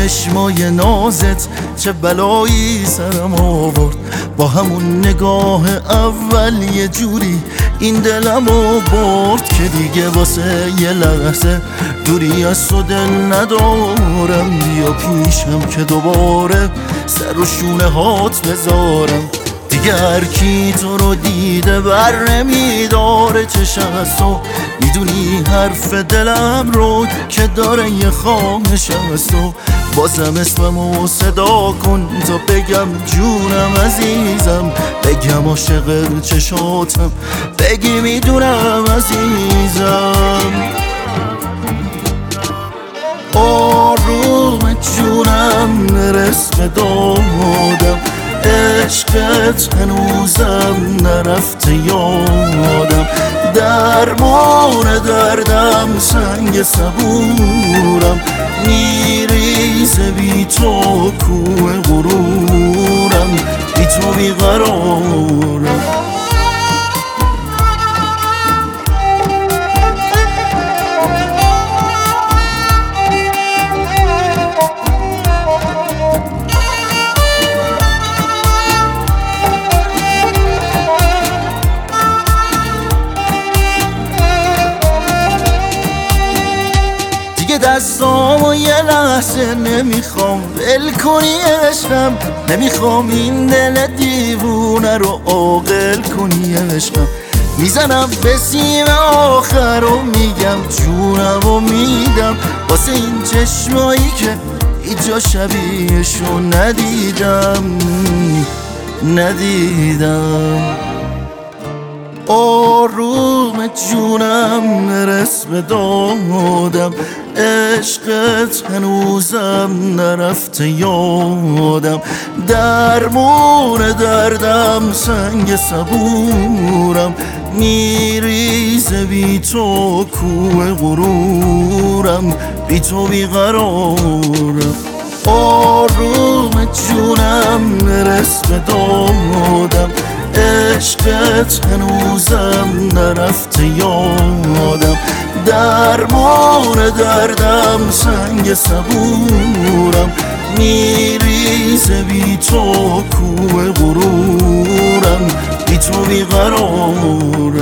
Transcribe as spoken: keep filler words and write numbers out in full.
چشمای نازت چه بلایی سرم آورد. با همون نگاه اول یه جوری این دلمو برد که دیگه واسه یه لحظه دوری از تو دل ندارم. بیا پیشم که دوباره سر و شونه هات بذارم. دیگه هر کی تو رو دیده بر نمیداره چشم از تو. میدونی حرف دلم رو که داره یه خواهش از تو. بازم اسممو صدا کن تا بگم جونم عزیزم. بگم عاشق چشاتم، بگی میدونم عزیزم. آروم جونم نرس به دادم، عشقت هنوزم نرفته یادم. درمان دردم سنگ صبورم، میریزه بی تو کوه غرورم. بی تو بیقرارم. دستامو یه لحظه نمیخوام ول کنی عشقم. نمیخوام این دل دیوونه رو عاقل کنی عشقم. میزنم به سیم آخر و میگم جونم و میدم واسه این چشمایی که ایجا شبیهشو ندیدم ندیدم. آروم جونم نرس به دادم، عشقت هنوزم نرفته یادم. درمون دردم سنگ صبورم، میریزه بی تو کوه غرورم. بی تو بیقرارم. آروم جونم نرس به دادم، عشقت هنوزم نرفته یادم. درمان دردم سنگ صبورم، میریزه بی تو کوه غرورم. بی تو بیقرارم.